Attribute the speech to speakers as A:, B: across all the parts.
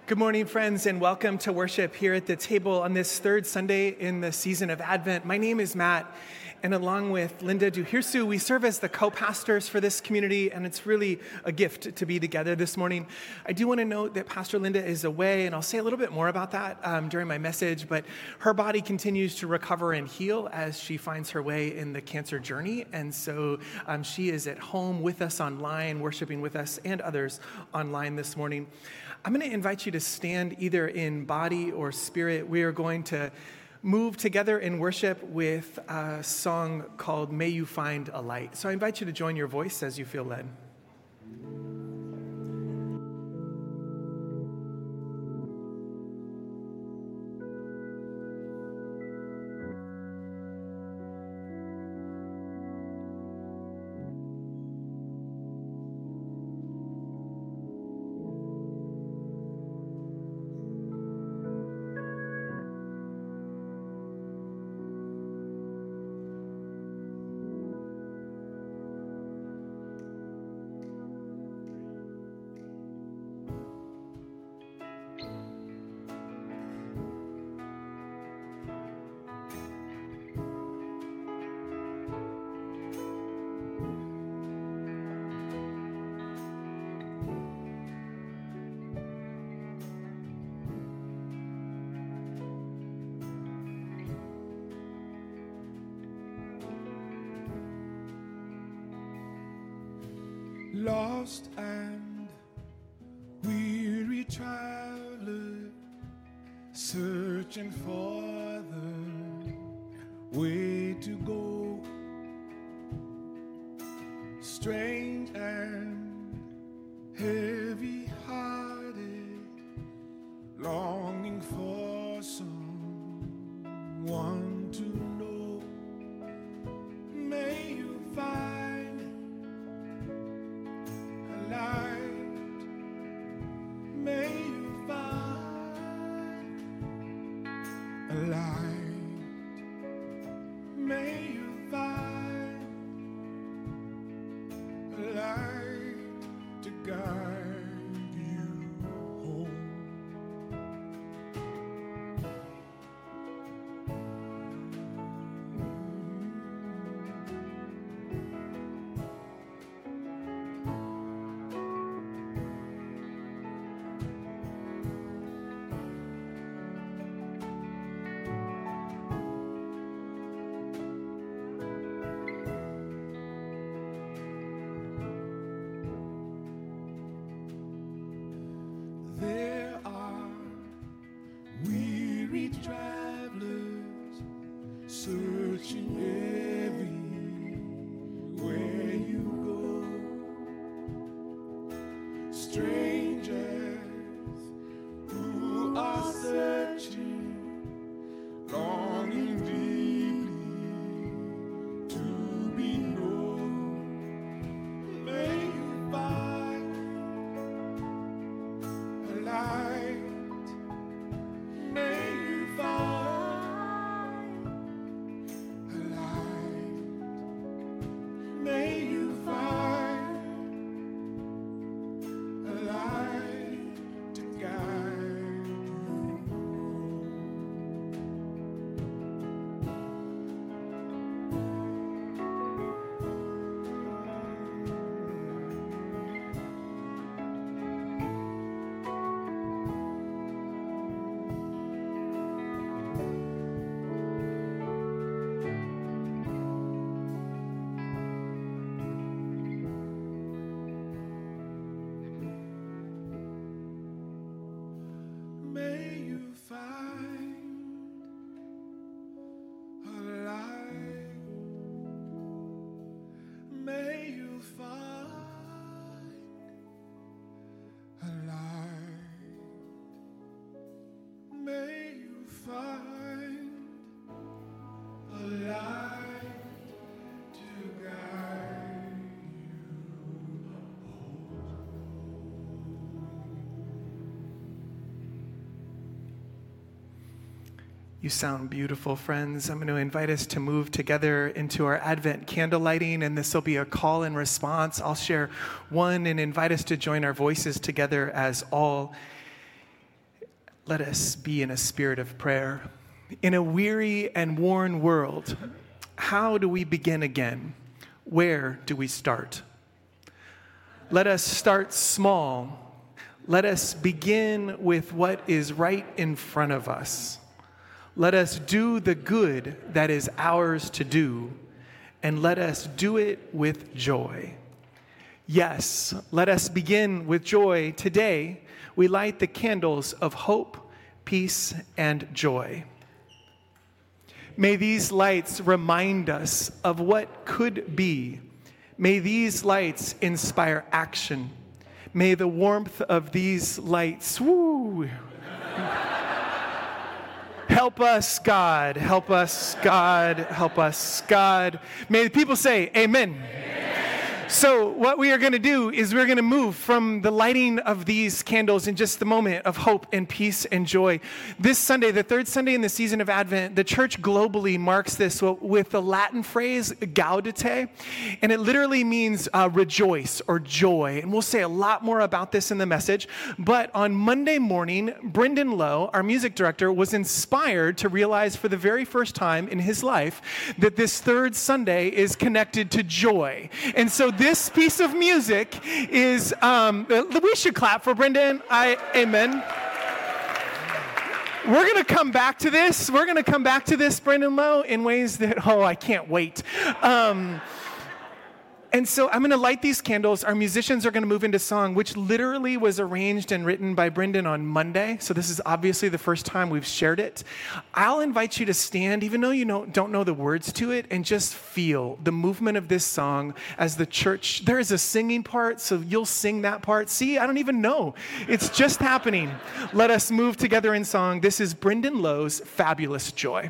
A: Good morning, friends, and welcome to worship here at the table on this third Sunday in the season of Advent. My name is Matt, and along with Linda Duhirsu, we serve as the co-pastors for this community, and it's really a gift to be together this morning. I do want to note that Pastor Linda is away, and I'll say a little bit more about that during my message, but her body continues to recover and heal as she finds her way in the cancer journey, and so she is at home with us online, worshiping with us and others online this morning. I'm going to invite you to stand either in body or spirit. We are going to move together in worship with a song called May You Find a Light. So I invite you to join your voice as you feel led.
B: Lost and weary traveler, searching for the way to go. Strange and heavy-hearted, longing for someone to know. May you find light, may you find a light, may you find a light to guide you home. There are weary travelers searching everywhere you go. Strangers who are searching, longing deeply to be known. May you find light, may you find a light, may you find a light to guide you home. May you find a light, may you find a light, may you find a light to guide you home.
A: You sound beautiful, friends. I'm going to invite us to move together into our Advent candle lighting, and this will be a call and response. I'll share one and invite us to join our voices together as all Let us be in a spirit of prayer. In a weary and worn world, how do we begin again? Where do we start? Let us start small. Let us begin with what is right in front of us. Let us do the good that is ours to do, and let us do it with joy. Yes, let us begin with joy. Today, we light the candles of hope, peace, and joy. May these lights remind us of what could be. May these lights inspire action. May the warmth of these lights, help us, God. Help us, God. Help us, God. May the people say, amen. So what we are going to do is we're going to move from the lighting of these candles in just the moment of hope and peace and joy. This Sunday, the third Sunday in the season of Advent, the church globally marks this with the Latin phrase gaudete, and it literally means rejoice or joy. And we'll say a lot more about this in the message. But on Monday morning, Brendan Lowe, our music director, was inspired to realize for the very first time in his life that this third Sunday is connected to joy. And so this piece of music is, we should clap for Brendan. Amen. We're going to come back to this. We're going to come back to this, Brendan Lowe, in ways that, I can't wait. And so I'm going to light these candles. Our musicians are going to move into song, which literally was arranged and written by Brendan on Monday. So this is obviously the first time we've shared it. I'll invite you to stand, even though you don't know the words to it, and just feel the movement of this song as the church. There is a singing part, so you'll sing that part. See, I don't even know. It's just happening. Let us move together in song. This is Brendan Lowe's Fabulous Joy.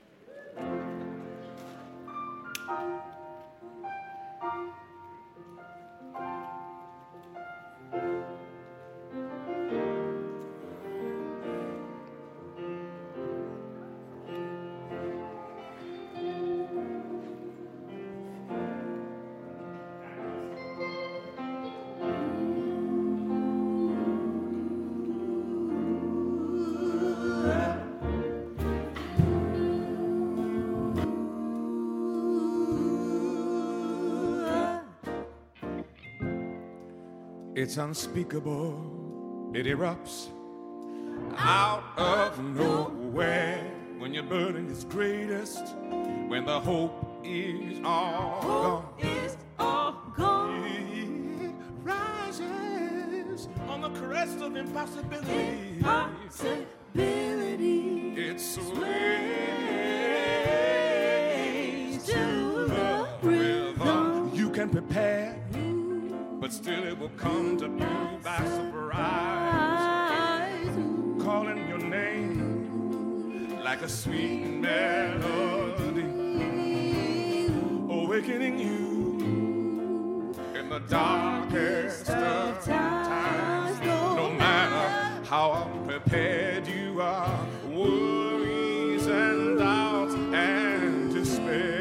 B: It's unspeakable, it erupts out of nowhere. When your burden is greatest, when the hope is all gone. It rises on the crest of impossibility. It sways to the rhythm. You can prepare, but still it will come to you by surprise, calling your name like a sweet melody, awakening you in the darkest of times. No matter how unprepared you are, worries and doubts and despair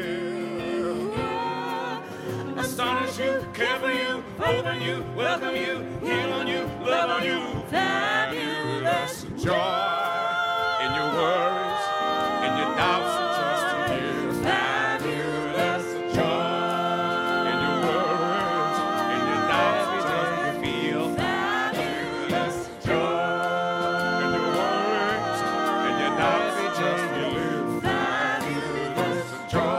B: astonish you, care for you, open you, welcome you, heal on you, love on you. Fabulous joy in your worries, in your doubts, just in you. Fabulous joy in your worries, in your doubts, just you feel. Fabulous joy in your worries, in your doubts, just you live. Fabulous joy.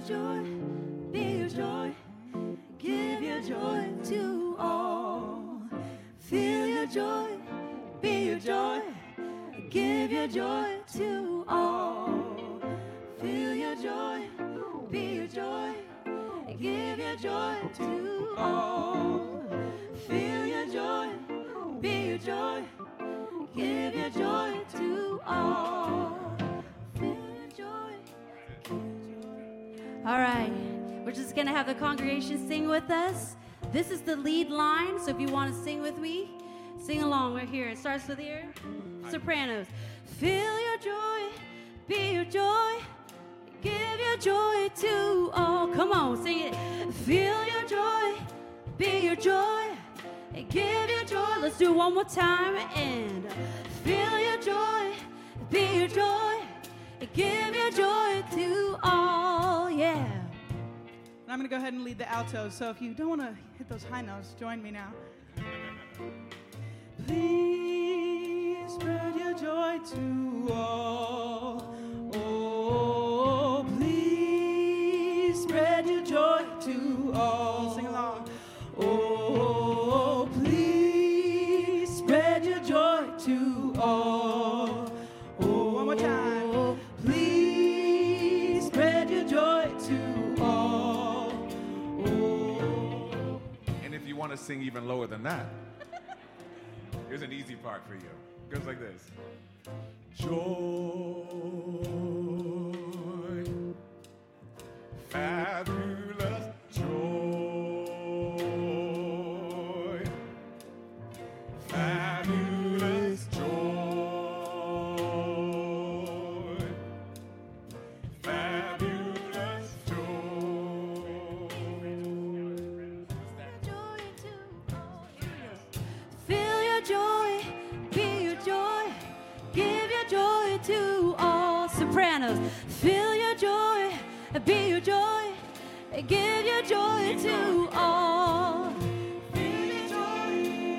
C: joy, be your joy. Give your joy to all. Feel your joy, be your joy. Give your joy to all. Feel your joy, be your joy. Give your joy to all. Feel your joy, be your joy. Give your joy to all. Feel your joy. All right, we're just going to have the congregation sing with us. This is the lead line, so if you want to sing with me, sing along. We're here. It starts with here. Sopranos. Feel your joy, be your joy. Give your joy to all. Come on, sing it. Feel your joy, be your joy. Give your joy. Let's do it one more time. And feel your joy, be your joy. Give your joy to all. Yeah.
D: And I'm going to go ahead and lead the altos. So if you don't want to hit those high notes, join me now. Please spread your joy to all. Oh, please spread your joy to all. Sing along. Oh, please spread your joy to all. Oh, one more time. Please spread your joy to all. Oh.
B: And if you want to sing even lower than that, here's an easy part for you. It goes like this. Joy, fabulous joy, fabulous joy, fabulous joy.
C: Feel your joy, be your joy. Give your joy to all. Sopranos. Feel your joy, be your joy. Give your joy to all. Feel your joy,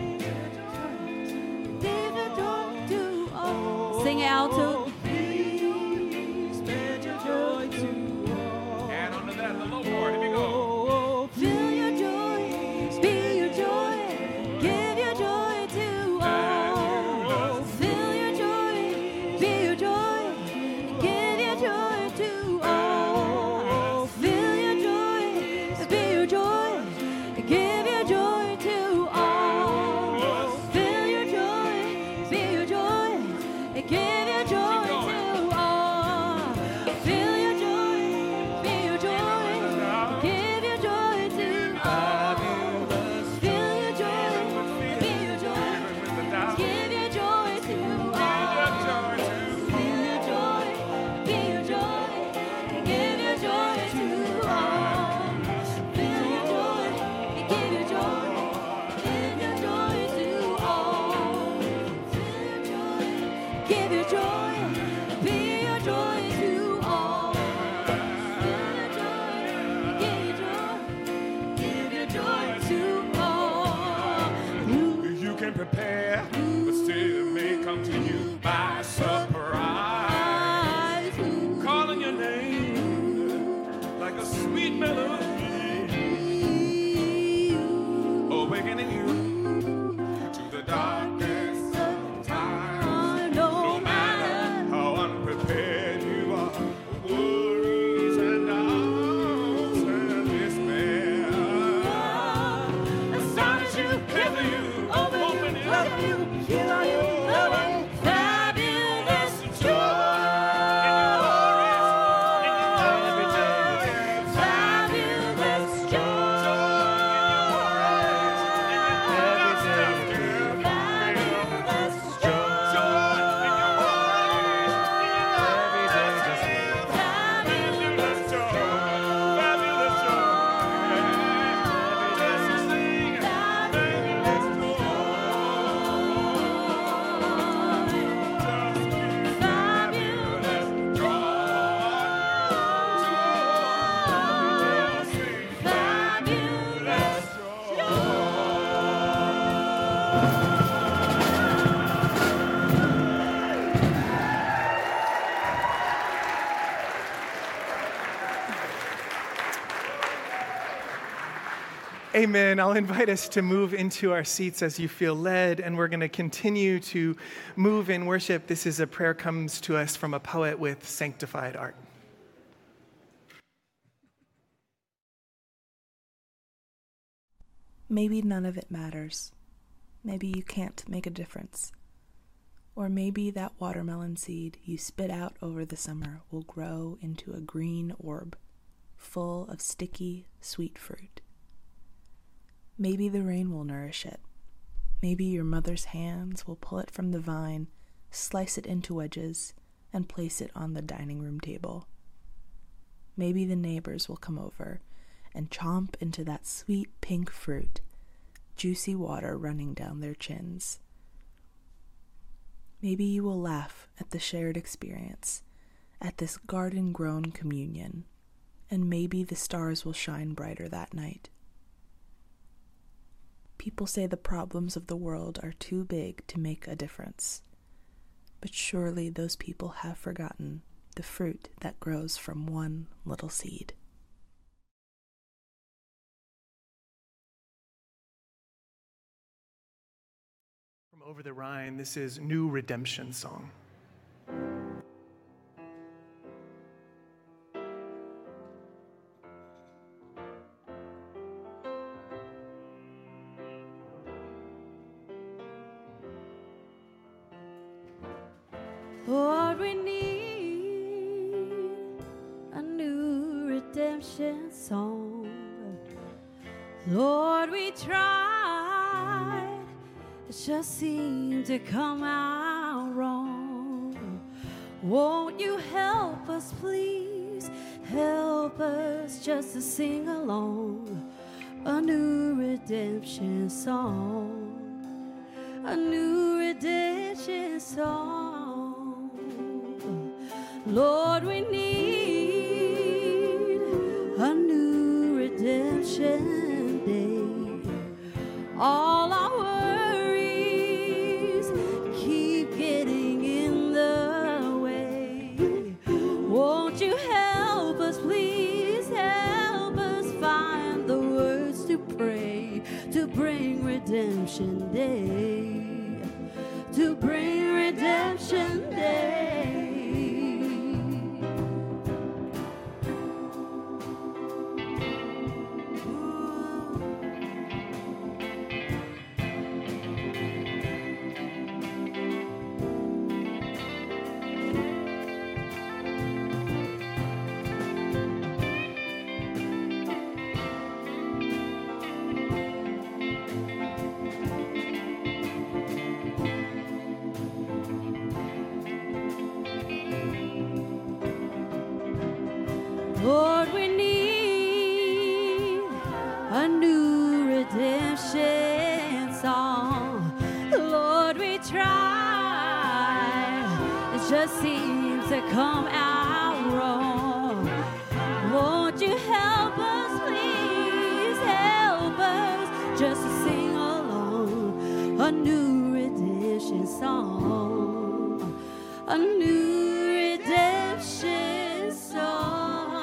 C: give your joy to all. Sing it alto.
D: Please spread your joy to all.
B: And onto that, the low part. Here we go.
C: Feel your joy, be your joy. Give your joy to all. Feel your joy, be your joy. Give your joy to all. Feel your joy, be your joy. Give your joy to all. Feel your joy, be your joy. Give your joy to all. Feel your joy, be your joy. Give your joy to all. Feel your joy, be your joy. Give your joy to all. Feel your joy, be your joy. Give your joy to all. Feel your joy, give your joy. Give your joy to all. Feel your joy, give your joy. Be your joy to all. Feel your joy, give your joy. Give your joy to all.
B: You can prepare, but still it may come to you by surprise. Calling your name like a sweet melody, awakening you to the darkness of time. No matter how unprepared you are, worries and doubts and despair. Astonish you, cover you, open it up, heal you, fabulous joy. Fabulous joy.
A: Amen. I'll invite us to move into our seats as you feel led, and we're going to continue to move in worship. This is a prayer comes to us from a poet with sanctified art.
E: Maybe none of it matters. Maybe you can't make a difference. Or maybe that watermelon seed you spit out over the summer will grow into a green orb, full of sticky, sweet fruit. Maybe the rain will nourish it. Maybe your mother's hands will pull it from the vine, slice it into wedges, and place it on the dining room table. Maybe the neighbors will come over and chomp into that sweet pink fruit, juicy water running down their chins. Maybe you will laugh at the shared experience, at this garden-grown communion, and maybe the stars will shine brighter that night. People say the problems of the world are too big to make a difference, but surely those people have forgotten the fruit that grows from one little seed.
A: From Over the Rhine, this is New Redemption Song.
C: Lord, we need a new redemption song. Lord, we tried, it just seemed to come out wrong. Won't you help us, please? Help us just to sing along a new redemption song, a new redemption song. Lord, we need a new redemption day. All our worries keep getting in the way. Won't you help us, please? Help us find the words to pray, to bring redemption day, to bring redemption day. Lord, we need a new redemption song. Lord, we try, it just seems to come out wrong. Won't you help us, please? Help us just to sing along a new redemption song, a new redemption song.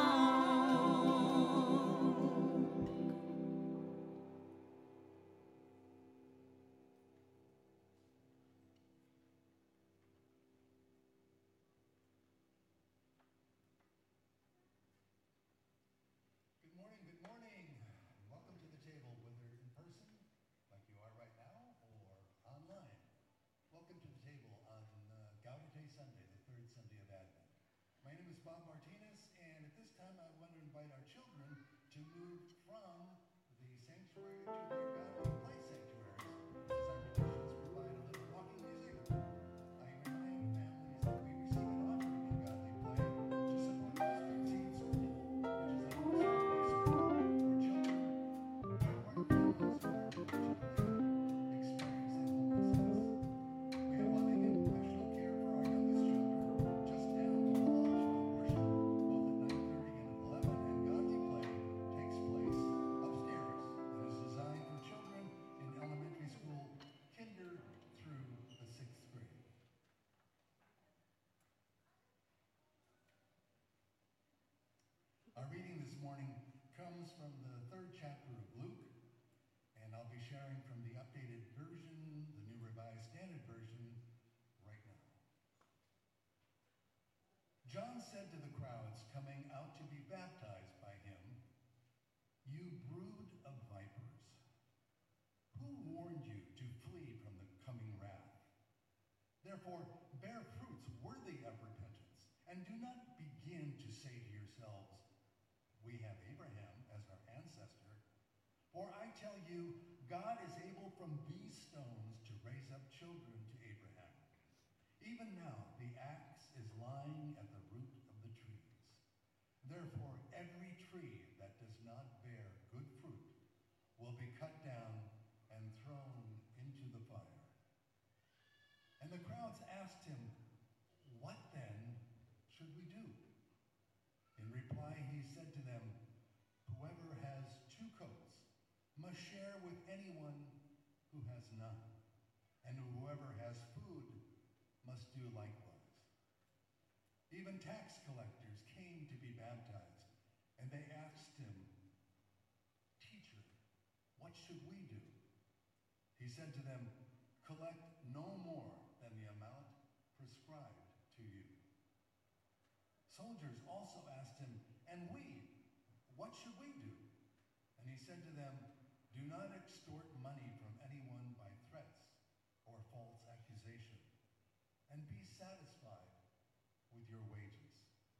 F: Good morning. Welcome to the table, whether in person, like you are right now, or online. Welcome to the table on Gaudete Sunday, the third Sunday of Advent. My name is Bob Martinez, and at this time I want to invite our children to move from the sanctuary to their godly play sanctuaries, as our traditions provide a little walking music. I remind families that we receive an offering in godly play to support the Springseed School, which is a Sunday school for children who are families who are particularly experiencing homelessness. We have loving and professional care for our youngest children just down the hall for worship, both at 9:30 and 11, and godly play takes place upstairs and is designed for children in elementary school, kinder through the 6th grade. Our reading this morning comes from the 3rd chapter of Luke, sharing from the updated version, the New Revised Standard Version, right now. John said to the crowds coming out to be baptized by him, "You brood of vipers, who warned you to flee from the coming wrath? Therefore, bear fruits worthy of repentance, and do not begin to say to yourselves, 'We have Abraham as our ancestor.' For I tell you, God is able from these stones to raise up children to Abraham. Even now, the axe is lying at the root of the trees. Therefore, every tree that does not bear good fruit will be cut down and thrown into the fire." And the crowds asked him, "What then should we do?" In reply, he said to them, "Whoever has 2 coats must share with anyone who has none, and whoever has food must do likewise." Even tax collectors came to be baptized, and they asked him, "Teacher, what should we do?" He said to them, "Collect no more than the amount prescribed to you." Soldiers also asked him, "And we, what should we do?" And he said to them, "Do not extort money from anyone by threats or false accusation, and be satisfied with your wages."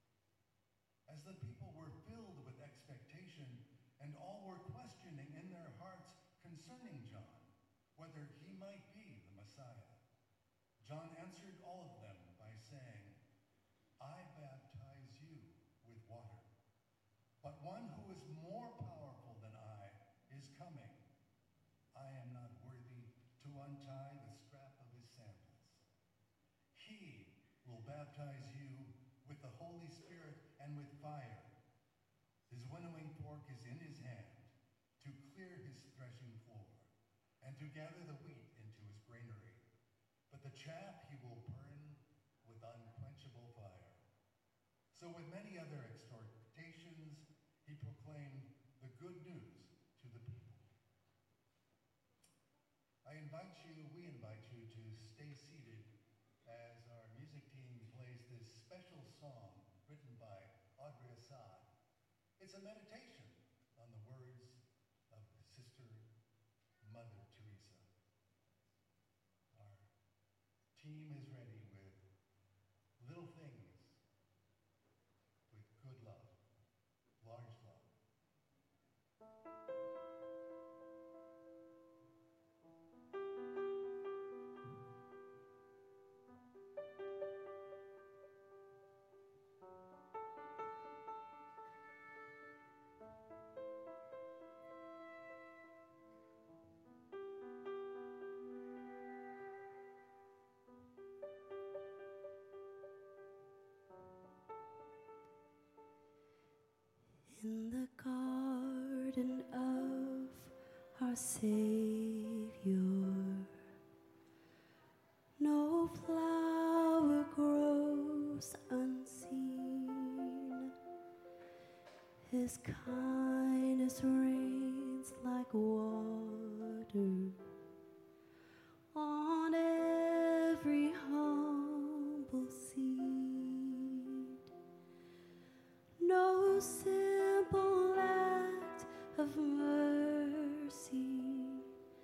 F: As the people were filled with expectation, and all were questioning in their hearts concerning John, whether he might be the Messiah, John answered all of them by saying, "I baptize you with water, but one who is more powerful than I is coming. I am not worthy to untie the strap of his sandals. He will baptize you with the Holy Spirit and with fire. His winnowing fork is in his hand to clear his threshing floor and to gather the wheat into his granary. But the chaff he will burn with unquenchable fire." So with many other exhortations, he proclaimed the good news to the people. We invite you to stay seated as our music team plays this special song written by Audrey Assad. It's a meditation on the words of Sister Mother Teresa. Our team is ready with little things with good love, large love.
C: In the garden of our Savior, no flower grows unseen. His kindness rains like water on every humble seed. No simple act of mercy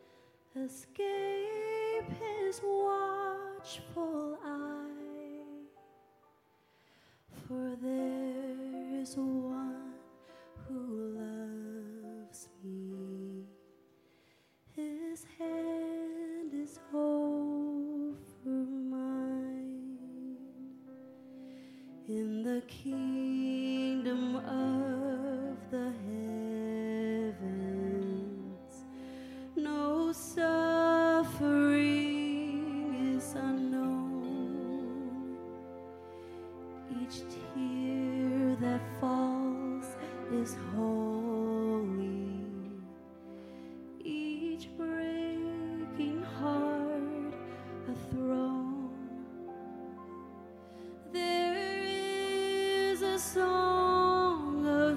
C: escape his watchful eye. For there is one who loves me. His hand is over mine. In the kingdom of the heavens, no suffering is unknown. Each tear that falls is holy. Each breaking heart a throne. There is a song of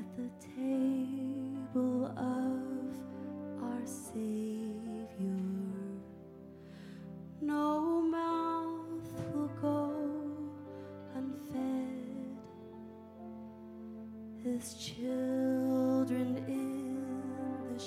C: the table of our Savior, no mouth will go unfed. His children in the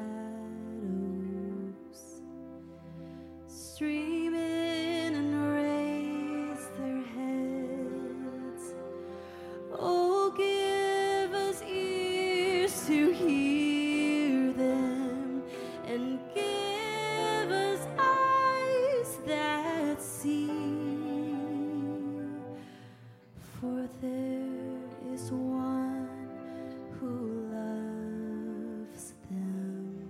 C: shadows stream in and raise their heads. Oh, give us ears to hear them, and give us eyes that see. For there is one who loves them.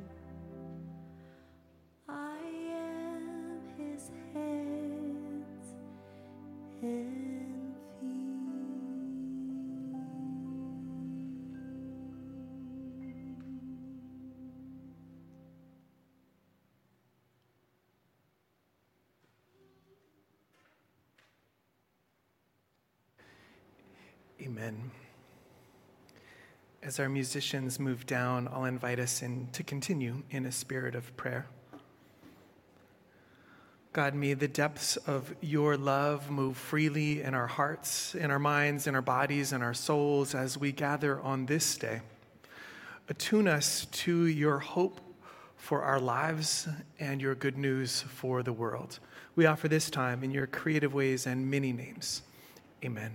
C: I am his hands and
A: Amen. As our musicians move down, I'll invite us in to continue in a spirit of prayer. God, may the depths of your love move freely in our hearts, in our minds, in our bodies, in our souls as we gather on this day. Attune us to your hope for our lives and your good news for the world. We offer this time in your creative ways and many names. Amen.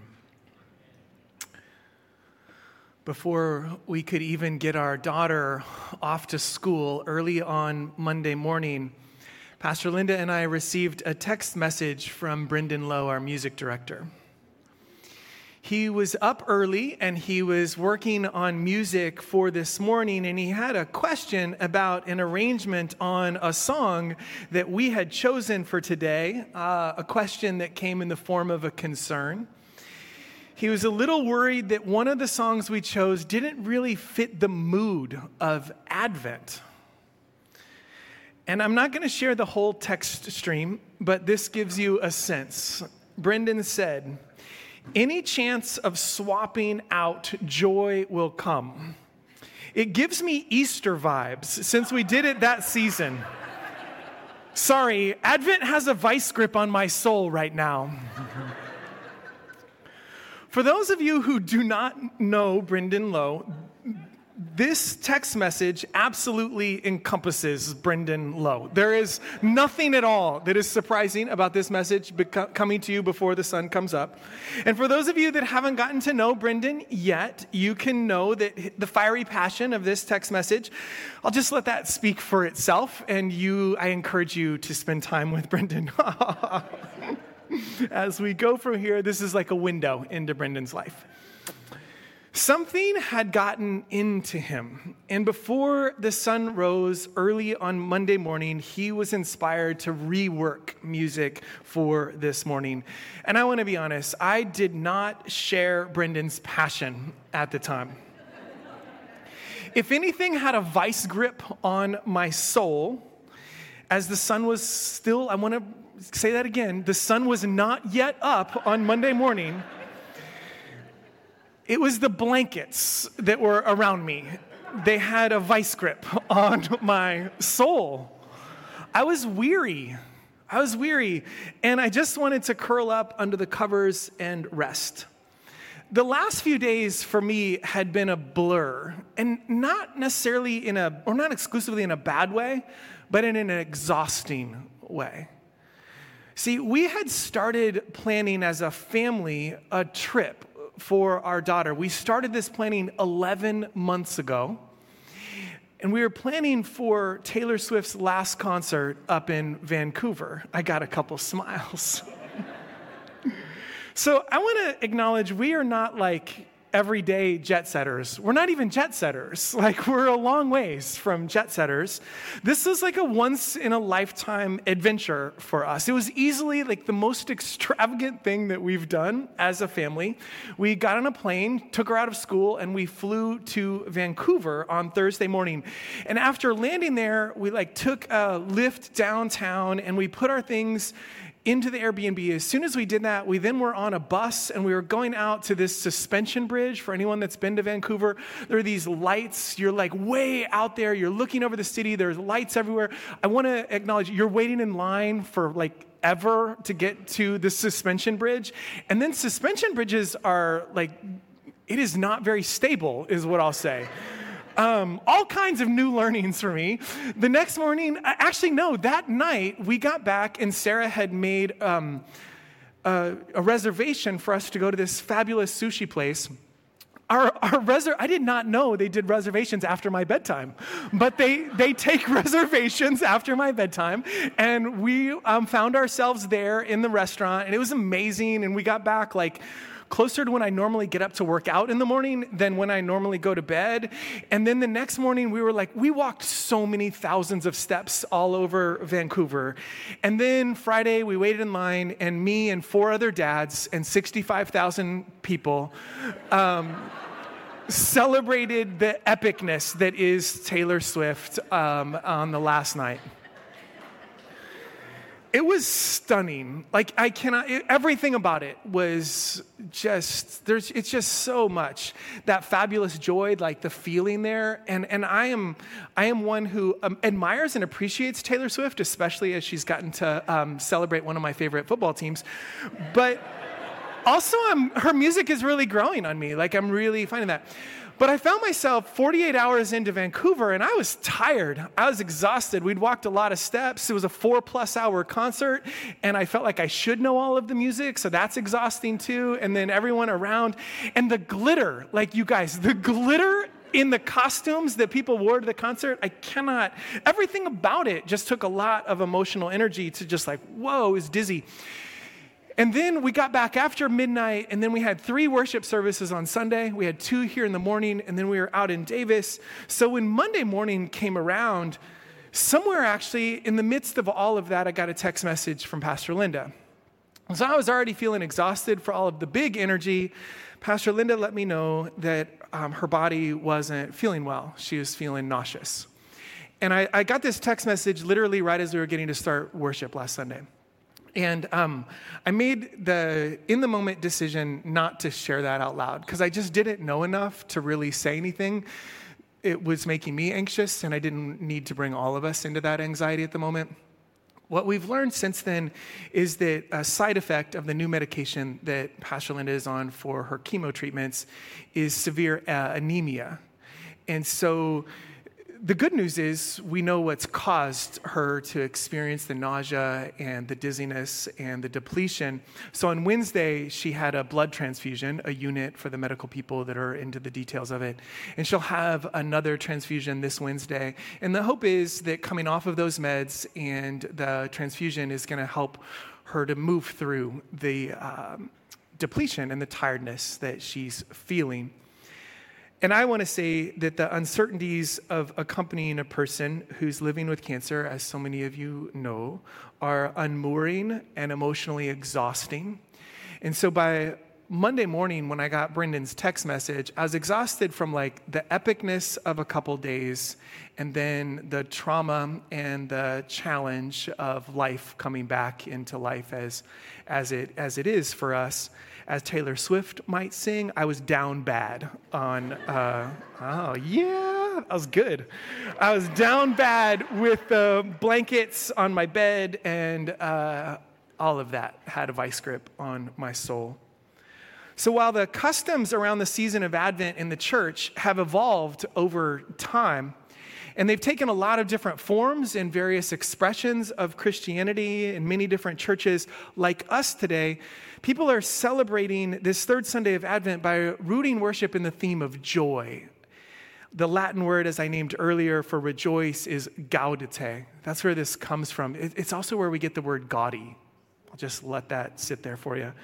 A: Before we could even get our daughter off to school early on Monday morning, Pastor Linda and I received a text message from Brendan Lowe, our music director. He was up early and he was working on music for this morning, and he had a question about an arrangement on a song that we had chosen for today, a question that came in the form of a concern. He was a little worried that one of the songs we chose didn't really fit the mood of Advent. And I'm not going to share the whole text stream, but this gives you a sense. Brendan said, "Any chance of swapping out Joy Will Come? It gives me Easter vibes since we did it that season. Sorry, Advent has a vice grip on my soul right now." For those of you who do not know Brendan Lowe, this text message absolutely encompasses Brendan Lowe. There is nothing at all that is surprising about this message coming to you before the sun comes up. And for those of you that haven't gotten to know Brendan yet, you can know that the fiery passion of this text message, I'll just let that speak for itself. And I encourage you to spend time with Brendan. As we go from here, this is like a window into Brendan's life. Something had gotten into him, and before the sun rose early on Monday morning, he was inspired to rework music for this morning. And I want to be honest, I did not share Brendan's passion at the time. If anything had a vice grip on my soul, as the sun was still, I want to say that again, the sun was not yet up on Monday morning. It was the blankets that were around me. They had a vice grip on my soul. I was weary, and I just wanted to curl up under the covers and rest. The last few days for me had been a blur, and not necessarily or not exclusively in a bad way, but in an exhausting way. See, we had started planning as a family a trip for our daughter. We started this planning 11 months ago, and we were planning for Taylor Swift's last concert up in Vancouver. I got a couple smiles. So I want to acknowledge we are not like everyday jet setters. We're not even jet setters. Like, we're a long ways from jet setters. This is like a once in a lifetime adventure for us. It was easily like the most extravagant thing that we've done as a family. We got on a plane, took her out of school, and we flew to Vancouver on Thursday morning. And after landing there, we took a lift downtown and we put our things into the Airbnb. As soon as we did that, we then were on a bus and we were going out to this suspension bridge. For anyone that's been to Vancouver, there are these lights. You're like way out there. You're looking over the city. There's lights everywhere. I want to acknowledge you're waiting in line for like ever to get to the suspension bridge. And then suspension bridges are like, it is not very stable is what I'll say. All kinds of new learnings for me. The next morning, actually, no, that night we got back and Sarah had made a reservation for us to go to this fabulous sushi place. I did not know they did reservations after my bedtime, but they take reservations after my bedtime, and we found ourselves there in the restaurant, and it was amazing, and we got back like closer to when I normally get up to work out in the morning than when I normally go to bed. And then the next morning we walked so many thousands of steps all over Vancouver. And then Friday we waited in line and me and 4 other dads and 65,000 people celebrated the epicness that is Taylor Swift on the last night. It was stunning. Like everything about it was just, it's just so much. That fabulous joy, like the feeling there. And I am one who admires and appreciates Taylor Swift, especially as she's gotten to celebrate one of my favorite football teams. But also her music is really growing on me. Like I'm really finding that. But I found myself 48 hours into Vancouver, and I was tired. I was exhausted. We'd walked a lot of steps. It was a 4+ hour concert, and I felt like I should know all of the music, so that's exhausting too. And then everyone around. And the glitter, like you guys, the glitter in the costumes that people wore to the concert, everything about it just took a lot of emotional energy to just like, whoa, it was dizzy. And then we got back after midnight, and then we had 3 worship services on Sunday. We had 2 here in the morning, and then we were out in Davis. So when Monday morning came around, somewhere actually in the midst of all of that, I got a text message from Pastor Linda. So I was already feeling exhausted for all of the big energy. Pastor Linda let me know that her body wasn't feeling well. She was feeling nauseous. And I got this text message literally right as we were getting to start worship last Sunday. And I made the in-the-moment decision not to share that out loud because I just didn't know enough to really say anything. It was making me anxious, and I didn't need to bring all of us into that anxiety at the moment. What we've learned since then is that a side effect of the new medication that Pastor Linda is on for her chemo treatments is severe anemia. And so the good news is we know what's caused her to experience the nausea and the dizziness and the depletion. So on Wednesday, she had a blood transfusion, a unit for the medical people that are into the details of it. And she'll have another transfusion this Wednesday. And the hope is that coming off of those meds and the transfusion is going to help her to move through the depletion and the tiredness that she's feeling. And I want to say that the uncertainties of accompanying a person who's living with cancer, as so many of you know, are unmooring and emotionally exhausting. And so by Monday morning, when I got Brendan's text message, I was exhausted from like the epicness of a couple days and then the trauma and the challenge of life coming back into life as it is for us. As Taylor Swift might sing, I was down bad on, oh yeah, that was good. I was down bad with the blankets on my bed and all of that had a vice grip on my soul. So while the customs around the season of Advent in the church have evolved over time, and they've taken a lot of different forms and various expressions of Christianity in many different churches like us today, people are celebrating this third Sunday of Advent by rooting worship in the theme of joy. The Latin word, as I named earlier, for rejoice is gaudete. That's where this comes from. It's also where we get the word gaudy. I'll just let that sit there for you.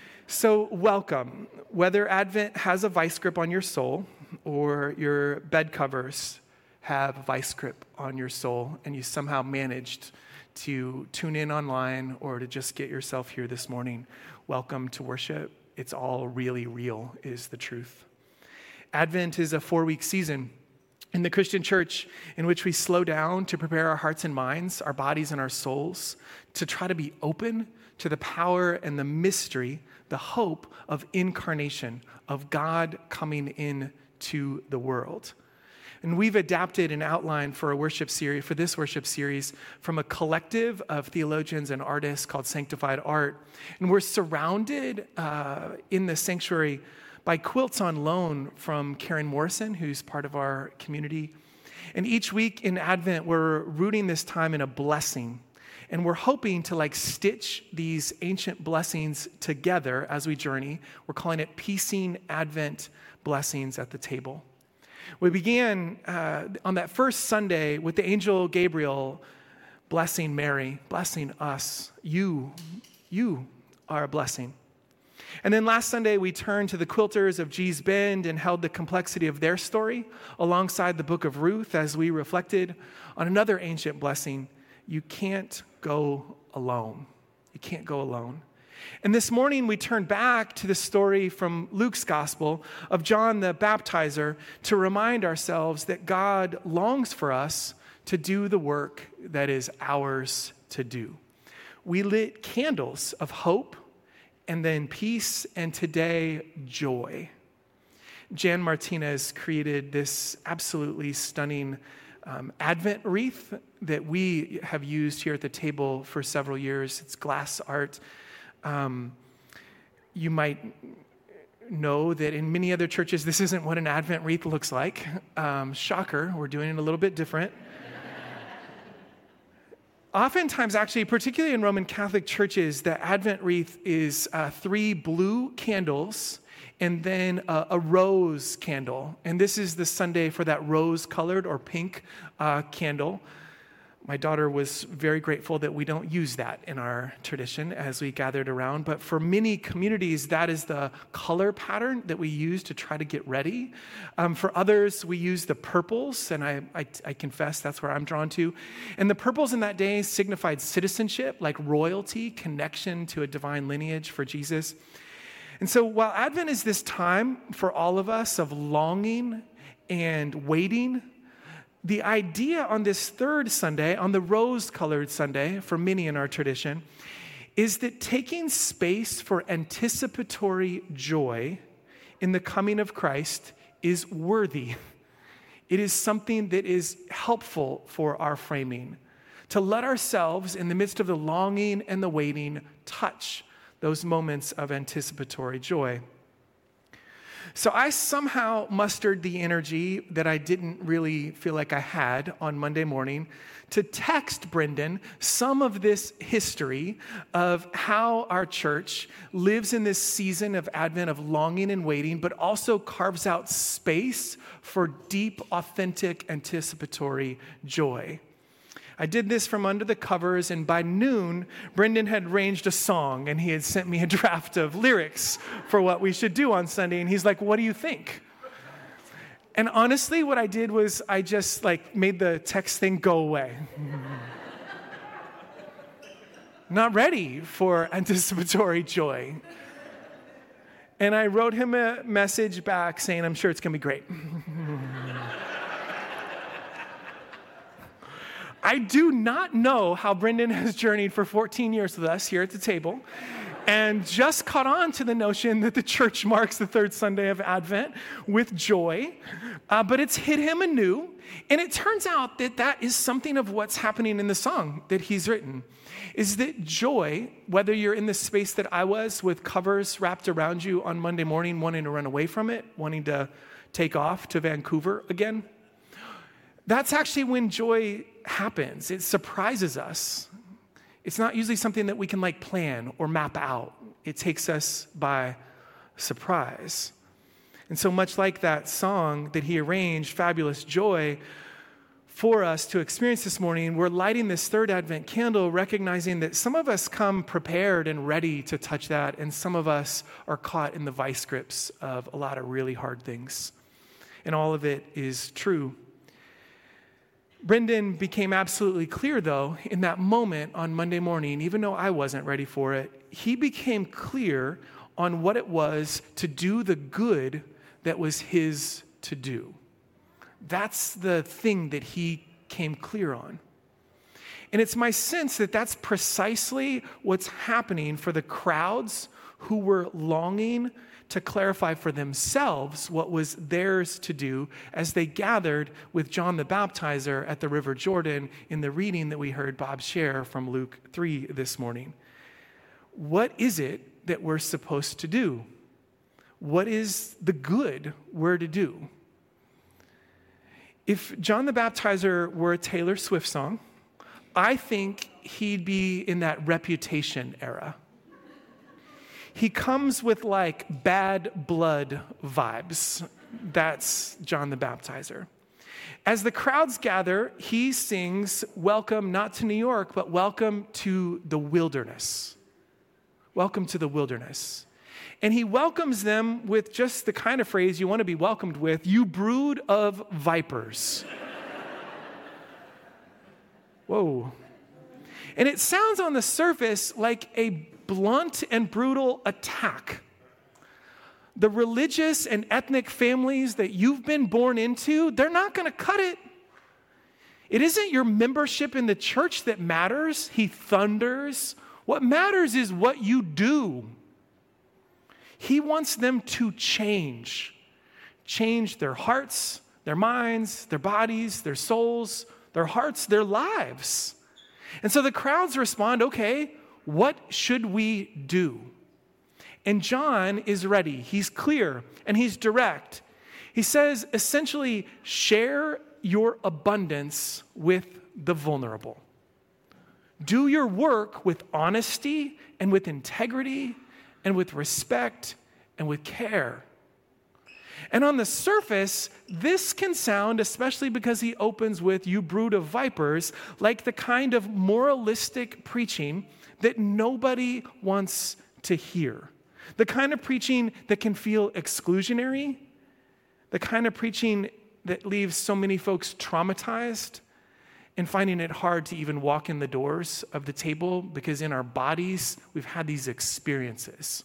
A: So welcome. Whether Advent has a vice grip on your soul or your bed covers have a vice grip on your soul and you somehow managed to tune in online or to just get yourself here this morning, welcome to worship. It's all really real is the truth. Advent is a 4-week season in the Christian church in which we slow down to prepare our hearts and minds, our bodies and our souls to try to be open to the power and the mystery, the hope of incarnation, of God coming into the world. And we've adapted an outline for this worship series from a collective of theologians and artists called Sanctified Art. And we're surrounded in the sanctuary by quilts on loan from Karen Morrison, who's part of our community. And each week in Advent, we're rooting this time in a blessing. And we're hoping to stitch these ancient blessings together as we journey. We're calling it Piecing Advent Blessings at the Table. We began on that first Sunday with the angel Gabriel blessing Mary, blessing us. You are a blessing. And then last Sunday, we turned to the quilters of Gee's Bend and held the complexity of their story alongside the book of Ruth as we reflected on another ancient blessing. You can't go alone. You can't go alone. And this morning, we turn back to the story from Luke's gospel of John the Baptizer to remind ourselves that God longs for us to do the work that is ours to do. We lit candles of hope and then peace, and today, joy. Jan Martinez created this absolutely stunning Advent wreath that we have used here at the table for several years. It's glass art. You might know that in many other churches, this isn't what an Advent wreath looks like. Shocker, we're doing it a little bit different. Oftentimes, actually, particularly in Roman Catholic churches, the Advent wreath is 3 blue candles and then a rose candle. And this is the Sunday for that rose-colored or pink candle. My daughter was very grateful that we don't use that in our tradition as we gathered around. But for many communities, that is the color pattern that we use to try to get ready. For others, we use the purples, and I confess that's where I'm drawn to. And the purples in that day signified citizenship, like royalty, connection to a divine lineage for Jesus. And so while Advent is this time for all of us of longing and waiting, the idea on this third Sunday, on the rose-colored Sunday, for many in our tradition, is that taking space for anticipatory joy in the coming of Christ is worthy. It is something that is helpful for our framing. To let ourselves, in the midst of the longing and the waiting, touch those moments of anticipatory joy. So I somehow mustered the energy that I didn't really feel like I had on Monday morning to text Brendan some of this history of how our church lives in this season of Advent of longing and waiting, but also carves out space for deep, authentic, anticipatory joy. I did this from under the covers, and by noon, Brendan had arranged a song, and he had sent me a draft of lyrics for what we should do on Sunday, and he's like, what do you think? And honestly, what I did was I just made the text thing go away. Not ready for anticipatory joy. And I wrote him a message back saying, I'm sure it's going to be great. I do not know how Brendan has journeyed for 14 years with us here at the table and just caught on to the notion that the church marks the third Sunday of Advent with joy, but it's hit him anew. And it turns out that that is something of what's happening in the song that he's written, is that joy, whether you're in the space that I was with covers wrapped around you on Monday morning, wanting to run away from it, wanting to take off to Vancouver again, that's actually when joy happens. It surprises us. It's not usually something that we can plan or map out. It takes us by surprise. And so much like that song that he arranged, Fabulous Joy, for us to experience this morning, we're lighting this third Advent candle, recognizing that some of us come prepared and ready to touch that, and some of us are caught in the vice grips of a lot of really hard things. And all of it is true. Brendan became absolutely clear, though, in that moment on Monday morning, even though I wasn't ready for it, he became clear on what it was to do the good that was his to do. That's the thing that he came clear on. And it's my sense that that's precisely what's happening for the crowds who were longing to clarify for themselves what was theirs to do as they gathered with John the Baptizer at the River Jordan in the reading that we heard Bob share from Luke 3 this morning. What is it that we're supposed to do? What is the good we're to do? If John the Baptizer were a Taylor Swift song, I think he'd be in that Reputation era. He comes with like Bad Blood vibes. That's John the Baptizer. As the crowds gather, he sings, welcome not to New York, but welcome to the wilderness. Welcome to the wilderness. And he welcomes them with just the kind of phrase you want to be welcomed with, you brood of vipers. Whoa. And it sounds on the surface like a blunt and brutal attack. The religious and ethnic families that you've been born into, they're not going to cut it. It isn't your membership in the church that matters, he thunders. What matters is what you do. He wants them to change their hearts, their minds, their bodies, their souls, their hearts, their lives. And so the crowds respond, okay, what should we do? And John is ready. He's clear and he's direct. He says, essentially, share your abundance with the vulnerable. Do your work with honesty and with integrity and with respect and with care. And on the surface, this can sound, especially because he opens with, you brood of vipers, like the kind of moralistic preaching that nobody wants to hear. The kind of preaching that can feel exclusionary, the kind of preaching that leaves so many folks traumatized and finding it hard to even walk in the doors of the table because in our bodies, we've had these experiences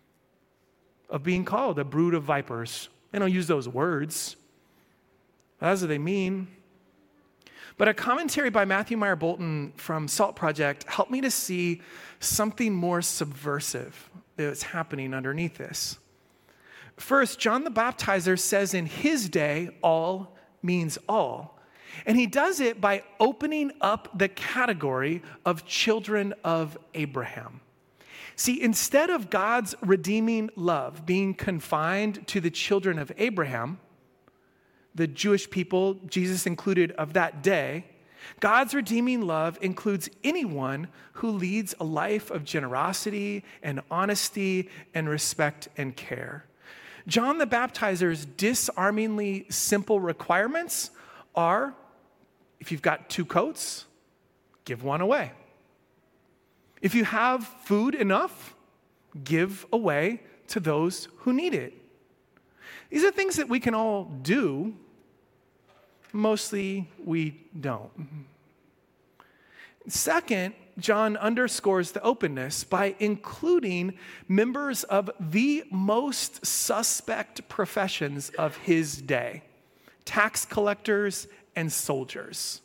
A: of being called a brood of vipers. They don't use those words. That's what they mean. But a commentary by Matthew Meyer Bolton from Salt Project helped me to see something more subversive that's happening underneath this. First, John the Baptizer says in his day, all means all. And he does it by opening up the category of children of Abraham. See, instead of God's redeeming love being confined to the children of Abraham, the Jewish people, Jesus included, of that day, God's redeeming love includes anyone who leads a life of generosity and honesty and respect and care. John the Baptizer's disarmingly simple requirements are, if you've got 2 coats, give one away. If you have food enough, give away to those who need it. These are things that we can all do. Mostly we don't. Second, John underscores the openness by including members of the most suspect professions of his day, tax collectors and soldiers.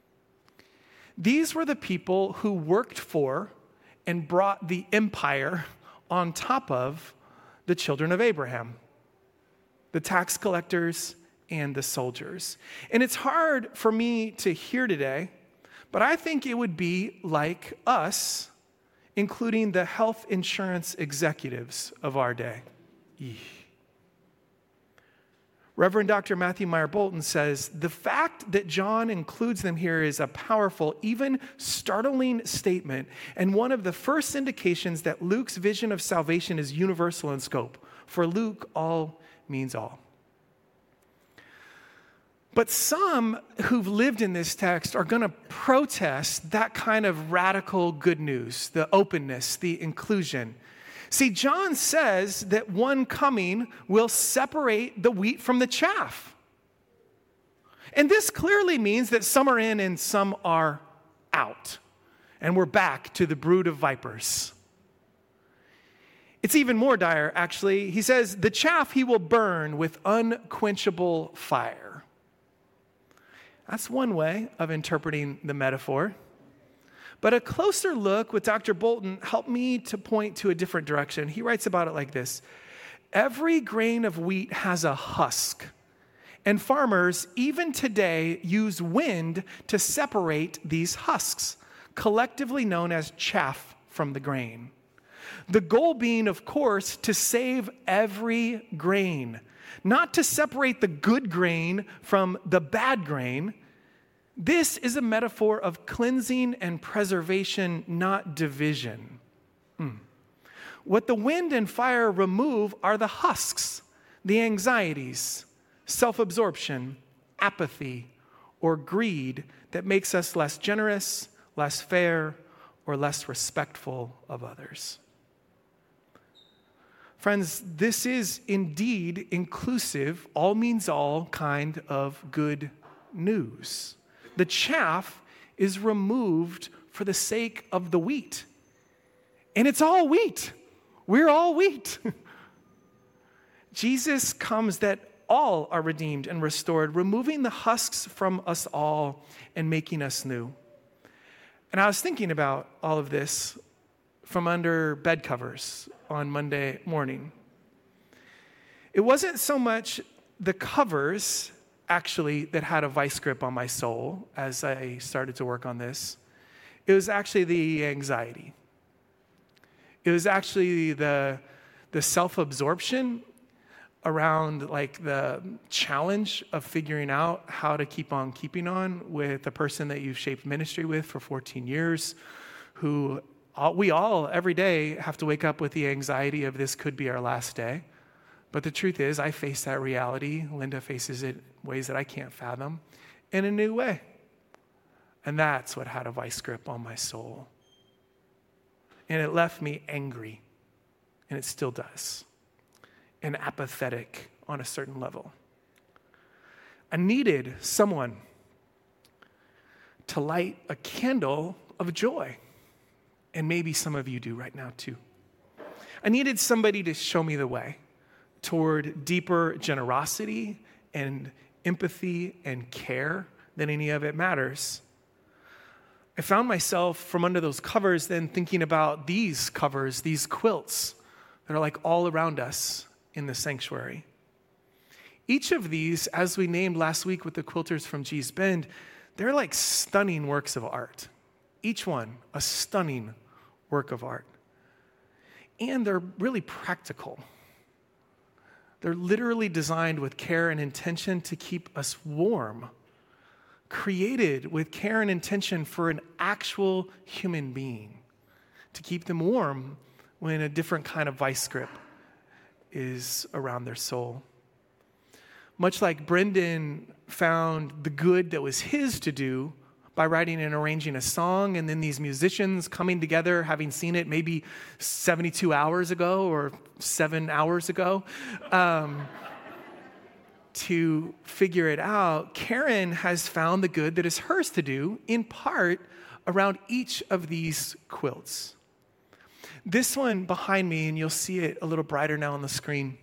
A: These were the people who worked for and brought the empire on top of the children of Abraham, the tax collectors and the soldiers. And it's hard for me to hear today, but I think it would be like us, including the health insurance executives of our day. Eesh. Reverend Dr. Matthew Meyer Bolton says, the fact that John includes them here is a powerful, even startling statement, and one of the first indications that Luke's vision of salvation is universal in scope. For Luke, all means all. But some who've lived in this text are going to protest that kind of radical good news, the openness, the inclusion. See, John says that one coming will separate the wheat from the chaff. And this clearly means that some are in and some are out. And we're back to the brood of vipers. It's even more dire, actually. He says, the chaff he will burn with unquenchable fire. That's one way of interpreting the metaphor. But a closer look with Dr. Bolton helped me to point to a different direction. He writes about it like this: every grain of wheat has a husk, and farmers, even today, use wind to separate these husks, collectively known as chaff from the grain. The goal being, of course, to save every grain, not to separate the good grain from the bad grain. This is a metaphor of cleansing and preservation, not division. What the wind and fire remove are the husks, the anxieties, self-absorption, apathy, or greed that makes us less generous, less fair, or less respectful of others. Friends, this is indeed inclusive, all means all kind of good news. The chaff is removed for the sake of the wheat. And it's all wheat. We're all wheat. Jesus comes that all are redeemed and restored, removing the husks from us all and making us new. And I was thinking about all of this from under bed covers on Monday morning. It wasn't so much the covers, actually, that had a vice grip on my soul as I started to work on this. It was actually the anxiety. It was actually the self-absorption around like the challenge of figuring out how to keep on keeping on with a person that you've shaped ministry with for 14 years, who we all every day have to wake up with the anxiety of this could be our last day. But the truth is, I face that reality. Linda faces it in ways that I can't fathom in a new way. And that's what had a vice grip on my soul. And it left me angry, and it still does, and apathetic on a certain level. I needed someone to light a candle of joy, and maybe some of you do right now too. I needed somebody to show me the way toward deeper generosity and empathy and care than any of it matters. I found myself from under those covers then thinking about these covers, these quilts that are like all around us in the sanctuary. Each of these, as we named last week with the quilters from Gee's Bend, they're like stunning works of art. Each one a stunning work of art. And they're really practical. They're literally designed with care and intention to keep us warm, created with care and intention for an actual human being, to keep them warm when a different kind of vice grip is around their soul. Much like Brendan found the good that was his to do by writing and arranging a song, and then these musicians coming together, having seen it maybe 72 hours ago or 7 hours ago, to figure it out, Karen has found the good that is hers to do, in part around each of these quilts. This one behind me, and you'll see it a little brighter now on the screen.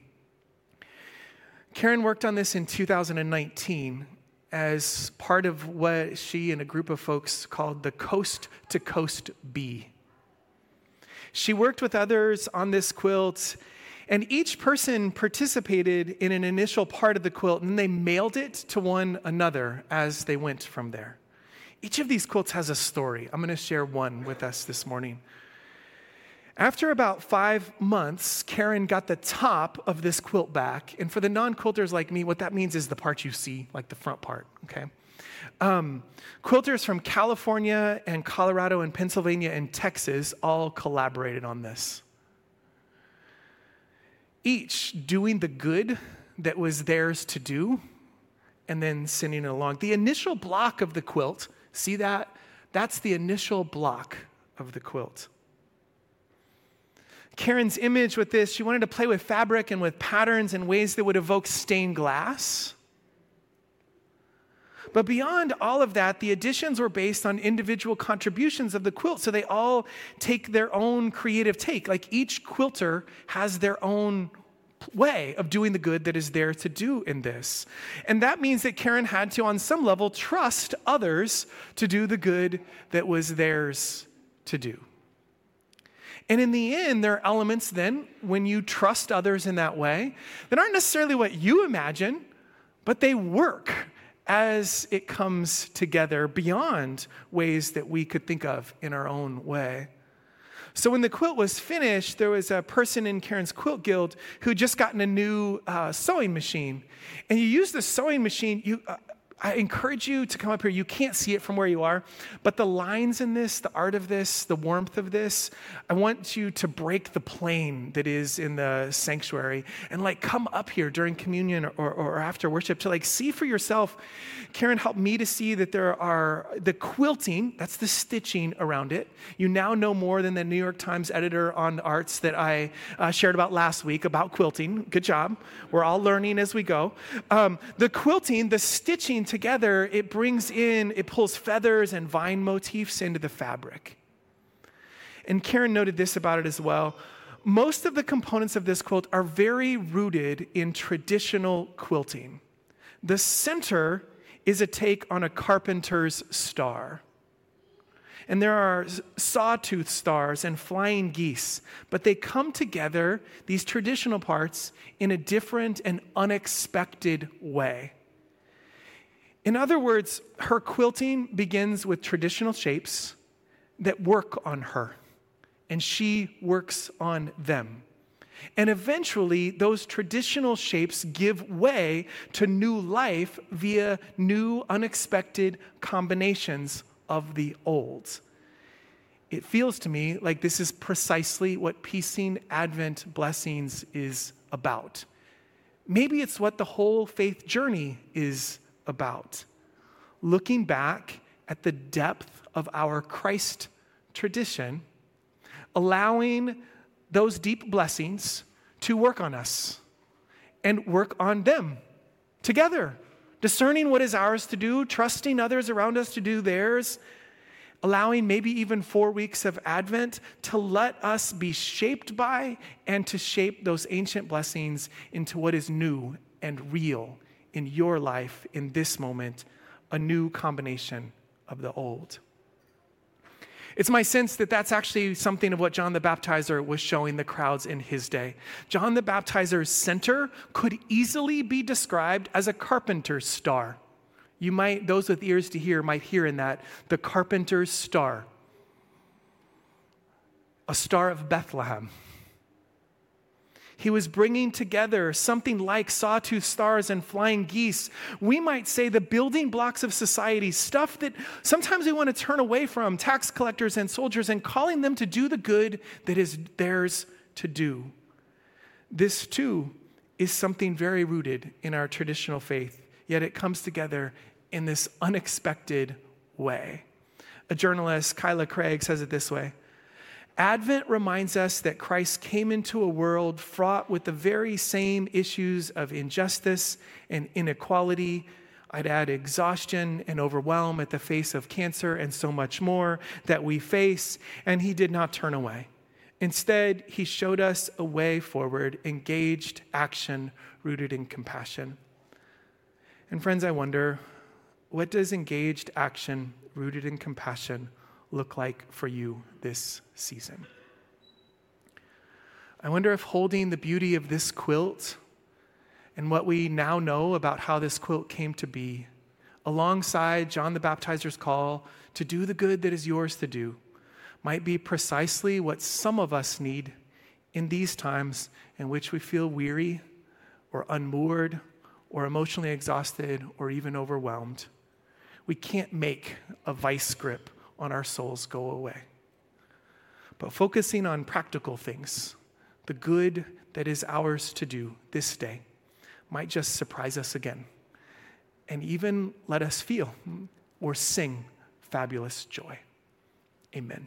A: Karen worked on this in 2019 as part of what she and a group of folks called the Coast to Coast Bee. She worked with others on this quilt, and each person participated in an initial part of the quilt, and they mailed it to one another as they went from there. Each of these quilts has a story. I'm going to share one with us this morning. After about 5 months, Karen got the top of this quilt back. And for the non-quilters like me, what that means is the part you see, like the front part, okay? Quilters from California and Colorado and Pennsylvania and Texas all collaborated on this. Each doing the good that was theirs to do and then sending it along. The initial block of the quilt, see that? That's the initial block of the quilt. Karen's image with this, she wanted to play with fabric and with patterns in ways that would evoke stained glass. But beyond all of that, the additions were based on individual contributions of the quilt, so they all take their own creative take. Like each quilter has their own way of doing the good that is there to do in this. And that means that Karen had to, on some level, trust others to do the good that was theirs to do. And in the end, there are elements then, when you trust others in that way, that aren't necessarily what you imagine, but they work as it comes together beyond ways that we could think of in our own way. So when the quilt was finished, there was a person in Karen's Quilt Guild who had just gotten a new sewing machine. And you use the sewing machine, I encourage you to come up here. You can't see it from where you are, but the lines in this, the art of this, the warmth of this, I want you to break the plane that is in the sanctuary and come up here during communion or after worship to see for yourself. Karen helped me to see that there are the quilting, that's the stitching around it. You now know more than the New York Times editor on arts that I shared about last week about quilting. Good job. We're all learning as we go. The quilting, the stitching together, it pulls feathers and vine motifs into the fabric. And Karen noted this about it as well. Most of the components of this quilt are very rooted in traditional quilting. The center is a take on a carpenter's star. And there are sawtooth stars and flying geese, but they come together, these traditional parts, in a different and unexpected way. In other words, her quilting begins with traditional shapes that work on her, and she works on them. And eventually, those traditional shapes give way to new life via new, unexpected combinations of the old. It feels to me like this is precisely what piecing Advent blessings is about. Maybe it's what the whole faith journey is about. Looking back at the depth of our Christ tradition, allowing those deep blessings to work on us and work on them together, discerning what is ours to do, trusting others around us to do theirs, allowing maybe even 4 weeks of Advent to let us be shaped by and to shape those ancient blessings into what is new and real in your life in this moment, a new combination of the old. It's my sense that that's actually something of what John the Baptizer was showing the crowds in his day. John the Baptizer's center could easily be described as a carpenter's star. Those with ears to hear might hear in that, the carpenter's star. A star of Bethlehem. He was bringing together something like sawtooth stars and flying geese. We might say the building blocks of society, stuff that sometimes we want to turn away from, tax collectors and soldiers, and calling them to do the good that is theirs to do. This too is something very rooted in our traditional faith, yet it comes together in this unexpected way. A journalist, Kyla Craig, says it this way: Advent reminds us that Christ came into a world fraught with the very same issues of injustice and inequality. I'd add exhaustion and overwhelm at the face of cancer and so much more that we face, and he did not turn away. Instead, he showed us a way forward, engaged action rooted in compassion. And friends, I wonder, what does engaged action rooted in compassion look like for you this season? I wonder if holding the beauty of this quilt and what we now know about how this quilt came to be, alongside John the Baptizer's call to do the good that is yours to do, might be precisely what some of us need in these times in which we feel weary or unmoored or emotionally exhausted or even overwhelmed. We can't make a vice grip on our souls go away. But focusing on practical things, the good that is ours to do this day, might just surprise us again and even let us feel or sing fabulous joy. Amen.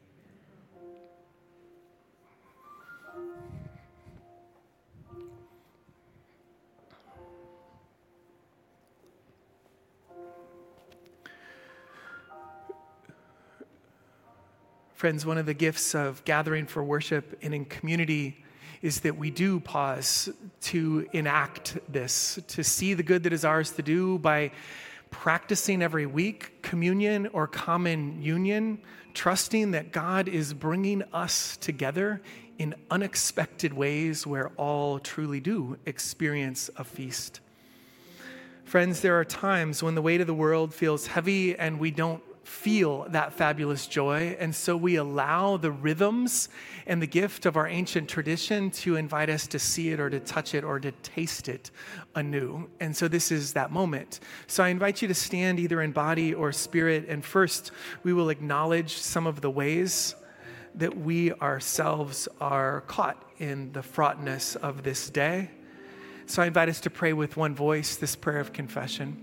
A: Friends, one of the gifts of gathering for worship and in community is that we do pause to enact this, to see the good that is ours to do by practicing every week communion or common union, trusting that God is bringing us together in unexpected ways where all truly do experience a feast. Friends, there are times when the weight of the world feels heavy and we don't feel that fabulous joy, and so we allow the rhythms and the gift of our ancient tradition to invite us to see it or to touch it or to taste it anew. And so this is that moment. So I invite you to stand either in body or spirit, and first we will acknowledge some of the ways that we ourselves are caught in the fraughtness of this day. So I invite us to pray with one voice this prayer of confession.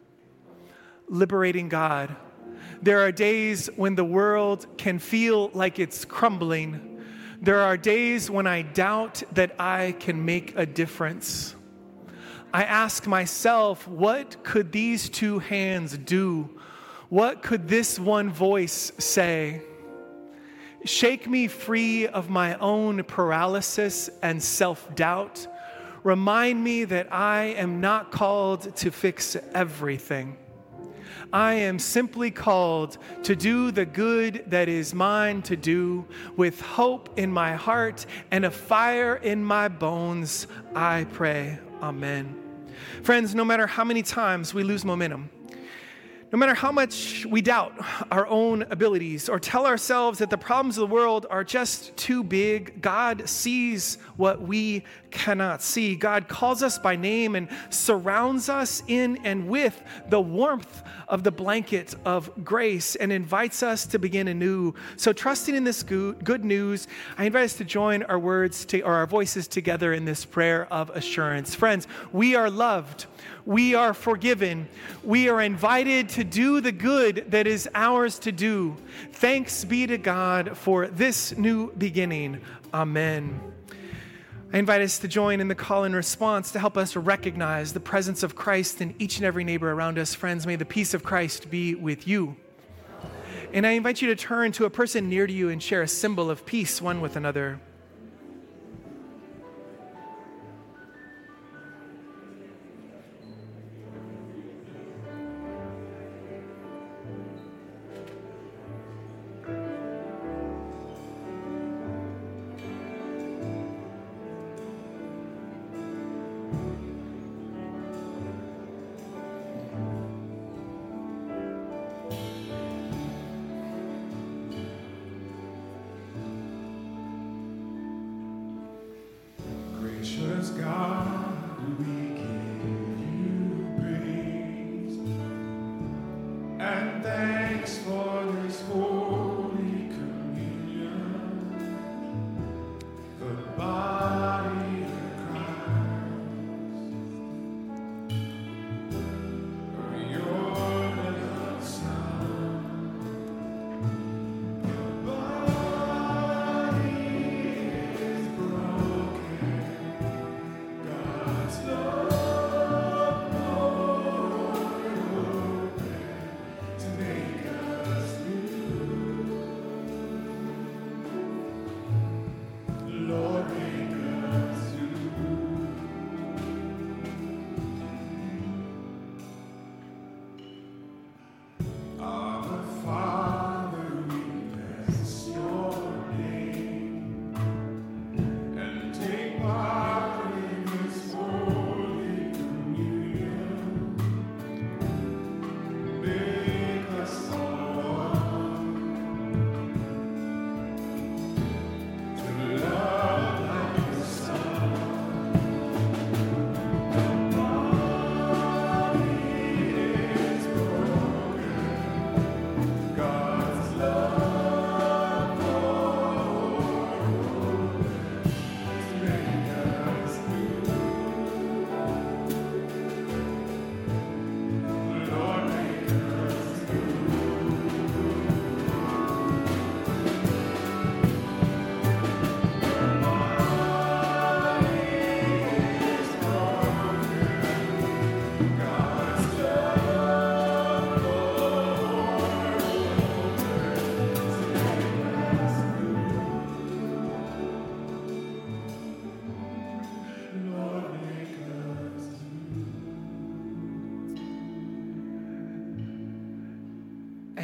A: Liberating God, there are days when the world can feel like it's crumbling. There are days when I doubt that I can make a difference. I ask myself, what could these two hands do? What could this one voice say? Shake me free of my own paralysis and self-doubt. Remind me that I am not called to fix everything. I am simply called to do the good that is mine to do. With hope in my heart and a fire in my bones, I pray. Amen. Friends, no matter how many times we lose momentum, no matter how much we doubt our own abilities or tell ourselves that the problems of the world are just too big, God sees what we cannot see. God calls us by name and surrounds us in and with the warmth of the blanket of grace and invites us to begin anew. So trusting in this good news, I invite us to join our our voices together in this prayer of assurance. Friends, we are loved. We are forgiven. We are invited to do the good that is ours to do. Thanks be to God for this new beginning. Amen. I invite us to join in the call and response to help us recognize the presence of Christ in each and every neighbor around us. Friends, may the peace of Christ be with you. And I invite you to turn to a person near to you and share a symbol of peace one with another.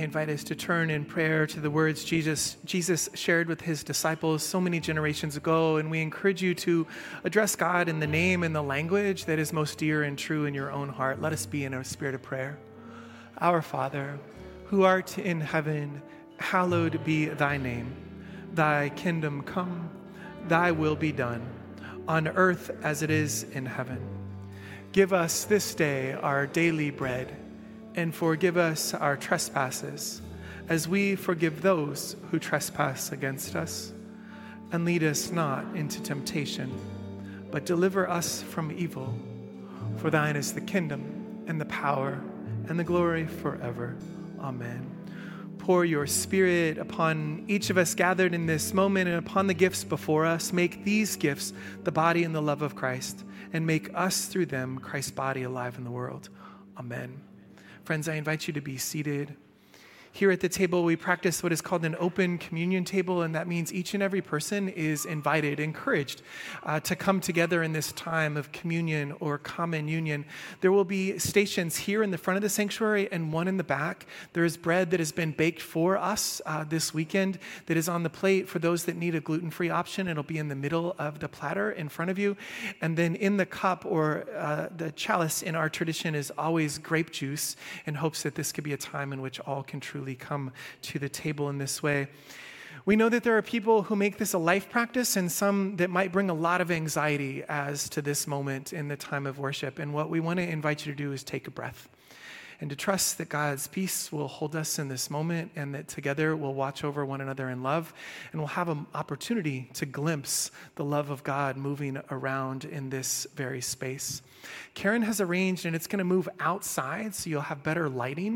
A: invite us to turn in prayer to the words Jesus shared with his disciples so many generations ago, and we encourage you to address God in the name and the language that is most dear and true in your own heart. Let us be in a spirit of prayer. Our Father, who art in heaven, hallowed be thy name. Thy kingdom come, thy will be done, on earth as it is in heaven. Give us this day our daily bread, and forgive us our trespasses, as we forgive those who trespass against us. And lead us not into temptation, but deliver us from evil. For thine is the kingdom, and the power, and the glory forever. Amen. Pour your Spirit upon each of us gathered in this moment and upon the gifts before us. Make these gifts the body and the love of Christ, and make us through them Christ's body alive in the world. Amen. Friends, I invite you to be seated. Here at the table, we practice what is called an open communion table, and that means each and every person is invited, encouraged to come together in this time of communion or common union. There will be stations here in the front of the sanctuary and one in the back. There is bread that has been baked for us this weekend that is on the plate. For those that need a gluten-free option, it'll be in the middle of the platter in front of you. And then in the cup or the chalice in our tradition is always grape juice, in hopes that this could be a time in which all can truly come to the table in this way. We know that there are people who make this a life practice, and some that might bring a lot of anxiety as to this moment in the time of worship. And what we want to invite you to do is take a breath and to trust that God's peace will hold us in this moment, and that together we'll watch over one another in love, and we'll have an opportunity to glimpse the love of God moving around in this very space. Karen has arranged, and it's going to move outside so you'll have better lighting.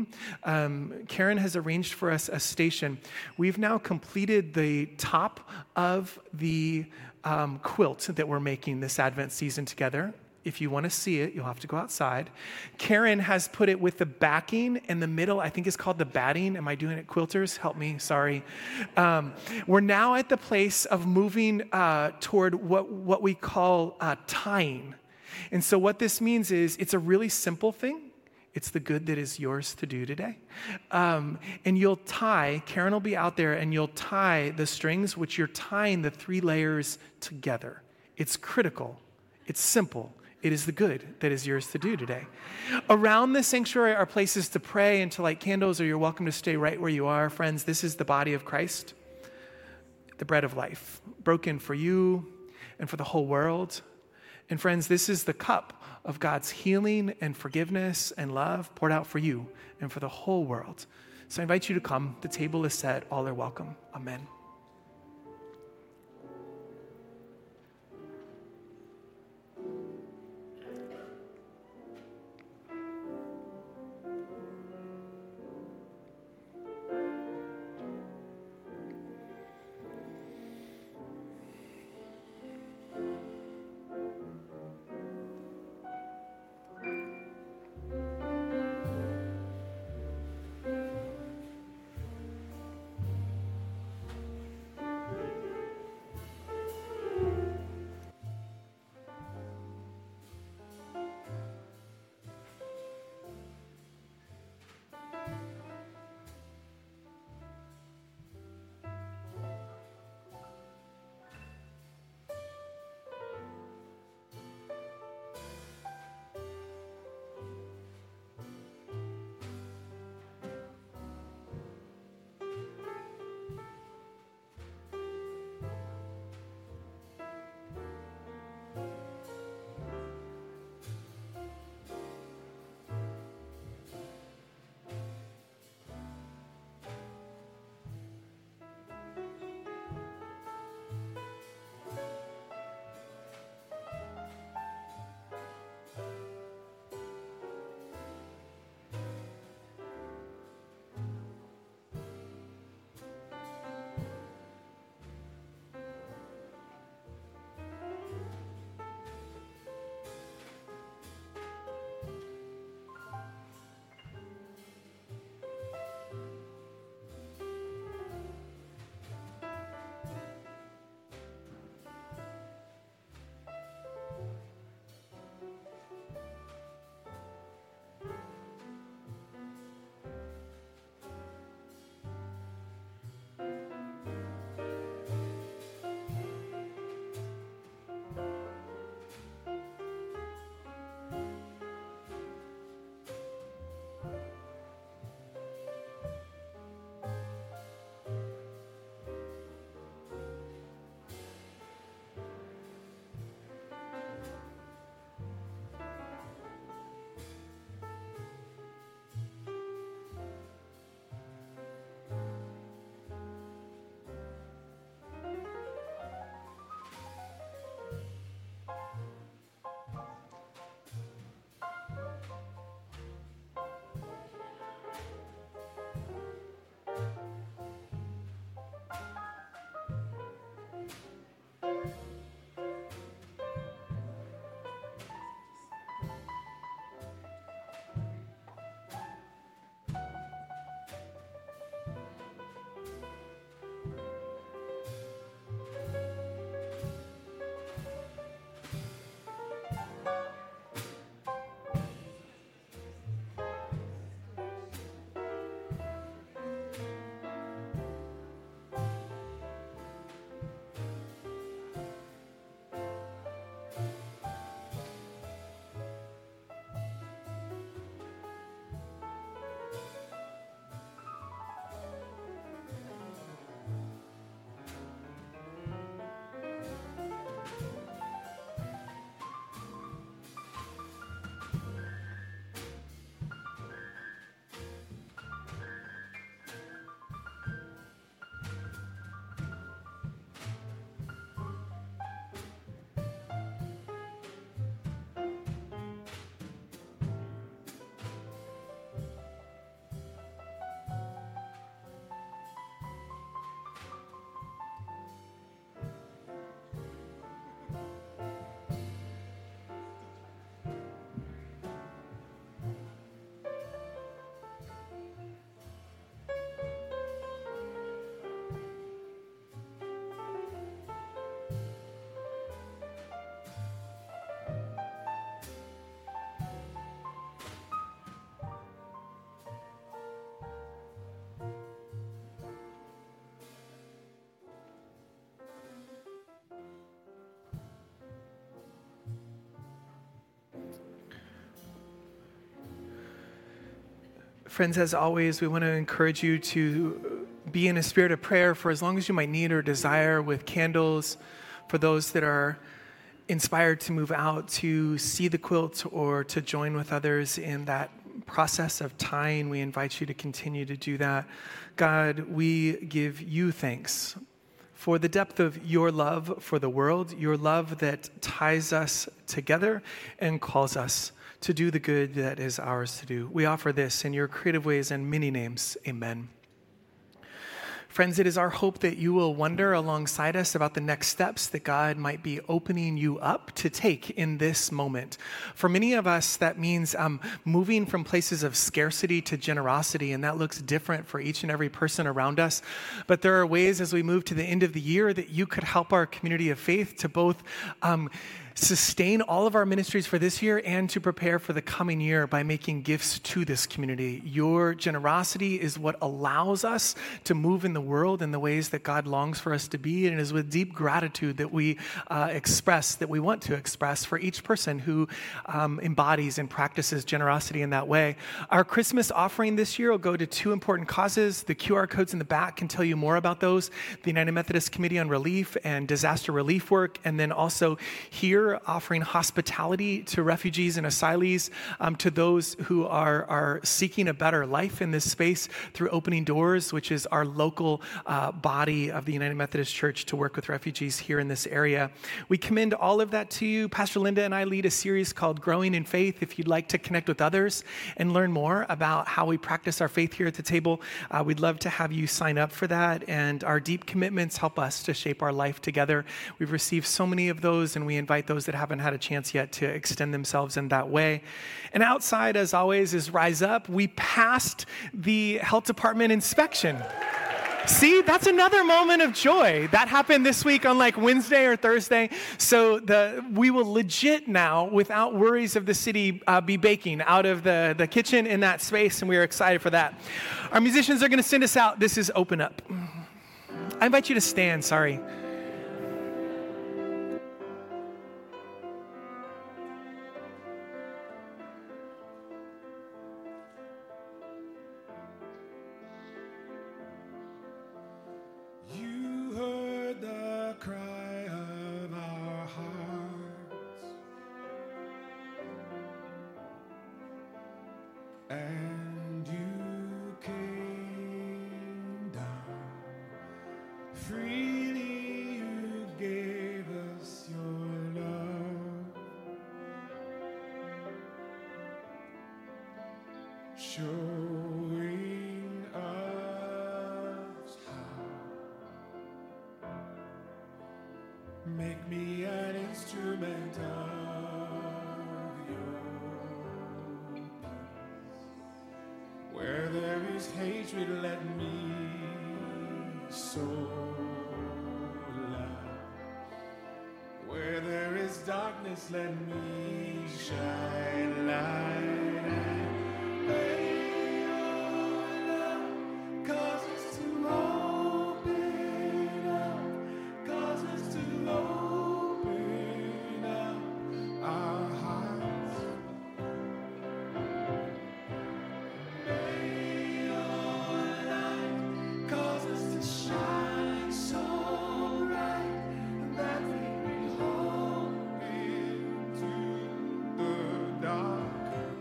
A: Karen has arranged for us a station. We've now completed the top of the quilt that we're making this Advent season together. If you want to see it, you'll have to go outside. Karen has put it with the backing in the middle. I think it's called the batting. Am I doing it? Quilters, help me. Sorry. We're now at the place of moving toward what we call tying. And so what this means is it's a really simple thing. It's the good that is yours to do today. And you'll tie, Karen will be out there, and you'll tie the strings, which you're tying the 3 layers together. It's critical. It's simple. It is the good that is yours to do today. Around the sanctuary are places to pray and to light candles, or you're welcome to stay right where you are. Friends, this is the body of Christ, the bread of life, broken for you and for the whole world. And friends, this is the cup of God's healing and forgiveness and love poured out for you and for the whole world. So I invite you to come. The table is set. All are welcome. Amen. Friends, as always, we want to encourage you to be in a spirit of prayer for as long as you might need or desire, with candles for those that are inspired to move out to see the quilt or to join with others in that process of tying. We invite you to continue to do that. God, we give you thanks for the depth of your love for the world, your love that ties us together and calls us to do the good that is ours to do. We offer this in your creative ways and many names. Amen. Friends, it is our hope that you will wonder alongside us about the next steps that God might be opening you up to take in this moment. For many of us, that means moving from places of scarcity to generosity, and that looks different for each and every person around us. But there are ways as we move to the end of the year that you could help our community of faith to both sustain all of our ministries for this year and to prepare for the coming year by making gifts to this community. Your generosity is what allows us to move in the world in the ways that God longs for us to be, and it is with deep gratitude that we want to express for each person who embodies and practices generosity in that way. Our Christmas offering this year will go to two important causes. The QR codes in the back can tell you more about those. The United Methodist Committee on Relief and Disaster Relief Work, and then also here offering hospitality to refugees and asylees, to those who are seeking a better life in this space through Opening Doors, which is our local body of the United Methodist Church to work with refugees here in this area. We commend all of that to you. Pastor Linda and I lead a series called Growing in Faith. If you'd like to connect with others and learn more about how we practice our faith here at the table, we'd love to have you sign up for that. And our deep commitments help us to shape our life together. We've received so many of those, and we invite those that haven't had a chance yet to extend themselves in that way. And outside, as always, is Rise Up. We passed the health department inspection. See, that's another moment of joy. That happened this week on like Wednesday or Thursday. So we will legit now, without worries of the city, be baking out of the kitchen in that space, and we are excited for that. Our musicians are going to send us out. This is Open Up. I invite you to stand, sorry.
B: And you came down freely, you gave us your love, showing us how. Make me an instrument of your. Where there is hatred, let me sow love. Where there is darkness, let me shine light. And may your love cause us to open up, cause us to open up our hearts. Shine so bright that we behold into the dark.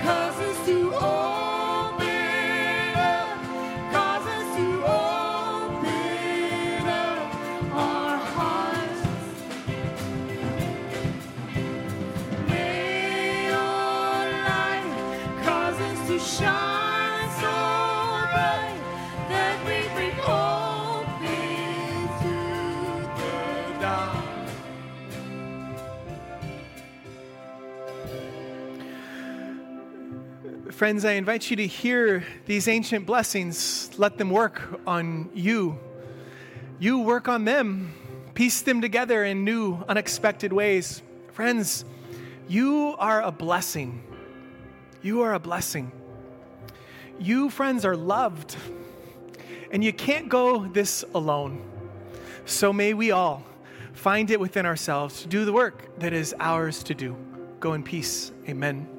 C: cause us to open up, cause us to open up our hearts. May your light cause us to shine so bright that we bring hope into the dark.
A: Friends, I invite you to hear these ancient blessings. Let them work on you. You work on them. Piece them together in new, unexpected ways. Friends, you are a blessing. You are a blessing. You, friends, are loved. And you can't go this alone. So may we all find it within ourselves to do the work that is ours to do. Go in peace. Amen.